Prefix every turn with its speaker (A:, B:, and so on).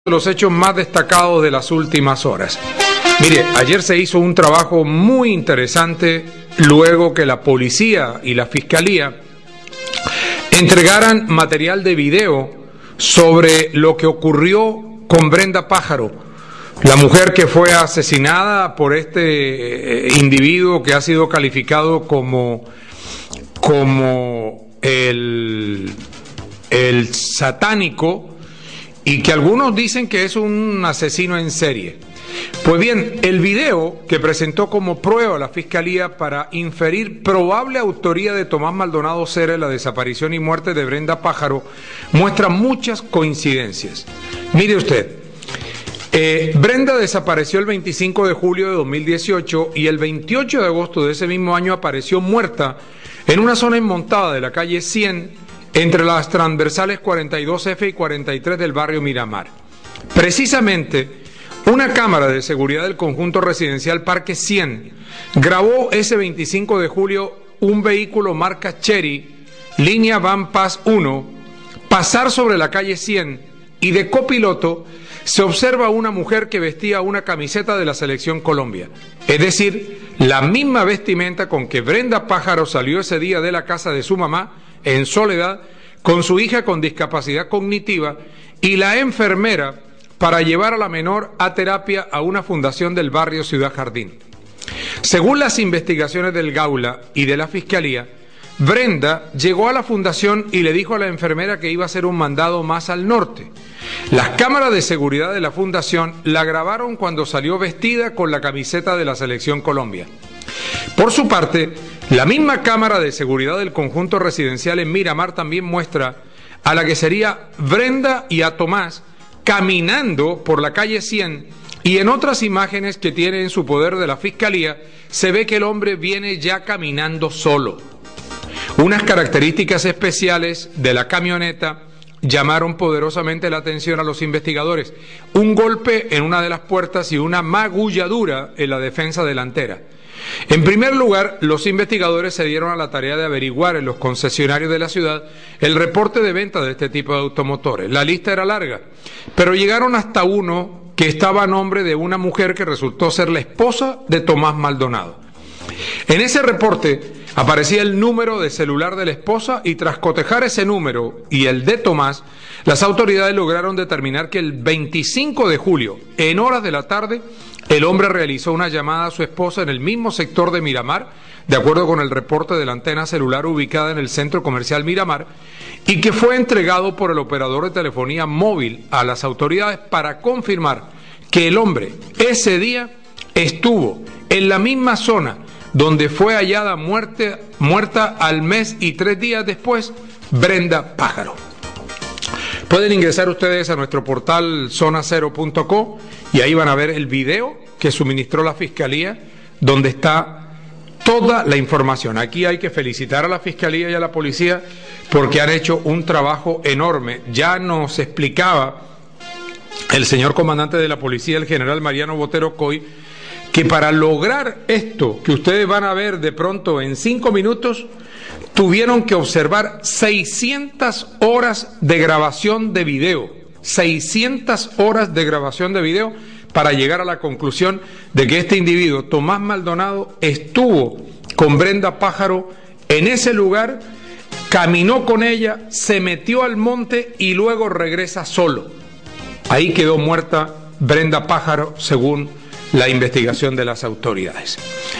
A: Los hechos más destacados de las últimas horas. Mire, ayer se hizo un trabajo muy interesante luego que la policía y la fiscalía entregaran material de video sobre lo que ocurrió con Brenda Pájaro, la mujer que fue asesinada por este individuo que ha sido calificado como el satánico, y que algunos dicen que es un asesino en serie. Pues bien, el video que presentó como prueba la Fiscalía para inferir probable autoría de Tomás Maldonado Cera en la desaparición y muerte de Brenda Pájaro muestra muchas coincidencias. Mire usted, Brenda desapareció el 25 de julio de 2018 y el 28 de agosto de ese mismo año apareció muerta en una zona enmontada de la calle 100 entre las transversales 42F y 43 del barrio Miramar. Precisamente, una cámara de seguridad del conjunto residencial Parque 100 grabó ese 25 de julio un vehículo marca Chery, línea Van Pass 1, pasar sobre la calle 100 y de copiloto se observa una mujer que vestía una camiseta de la Selección Colombia, es decir, la misma vestimenta con que Brenda Pájaro salió ese día de la casa de su mamá en Soledad, con su hija con discapacidad cognitiva y la enfermera para llevar a la menor a terapia a una fundación del barrio Ciudad Jardín. Según las investigaciones del Gaula y de la Fiscalía, Brenda llegó a la fundación y le dijo a la enfermera que iba a hacer un mandado más al norte. Las cámaras de seguridad de la fundación la grabaron cuando salió vestida con la camiseta de la Selección Colombia. Por su parte, la misma cámara de seguridad del conjunto residencial en Miramar también muestra a la que sería Brenda y a Tomás caminando por la calle 100, y en otras imágenes que tiene en su poder de la Fiscalía se ve que el hombre viene ya caminando solo. Unas características especiales de la camioneta llamaron poderosamente la atención a los investigadores: un golpe en una de las puertas y una magulladura en la defensa delantera. En primer lugar, los investigadores se dieron a la tarea de averiguar en los concesionarios de la ciudad el reporte de venta de este tipo de automotores. La lista era larga, pero llegaron hasta uno que estaba a nombre de una mujer que resultó ser la esposa de Tomás Maldonado. En ese reporte aparecía el número de celular de la esposa y tras cotejar ese número y el de Tomás, las autoridades lograron determinar que el 25 de julio, en horas de la tarde, el hombre realizó una llamada a su esposa en el mismo sector de Miramar, de acuerdo con el reporte de la antena celular ubicada en el centro comercial Miramar, y que fue entregado por el operador de telefonía móvil a las autoridades para confirmar que el hombre ese día estuvo en la misma zona donde fue hallada muerta al mes y 3 días después Brenda Pájaro. Pueden ingresar ustedes a nuestro portal zonacero.co y ahí van a ver el video que suministró la Fiscalía, donde está toda la información. Aquí hay que felicitar a la Fiscalía y a la Policía porque han hecho un trabajo enorme. Ya nos explicaba el señor comandante de la Policía, el general Mariano Botero Coy, que para lograr esto que ustedes van a ver de pronto en 5 minutos, tuvieron que observar 600 horas de grabación de video, 600 horas de grabación de video para llegar a la conclusión de que este individuo, Tomás Maldonado, estuvo con Brenda Pájaro en ese lugar, caminó con ella, se metió al monte y luego regresa solo. Ahí quedó muerta Brenda Pájaro según la investigación de las autoridades.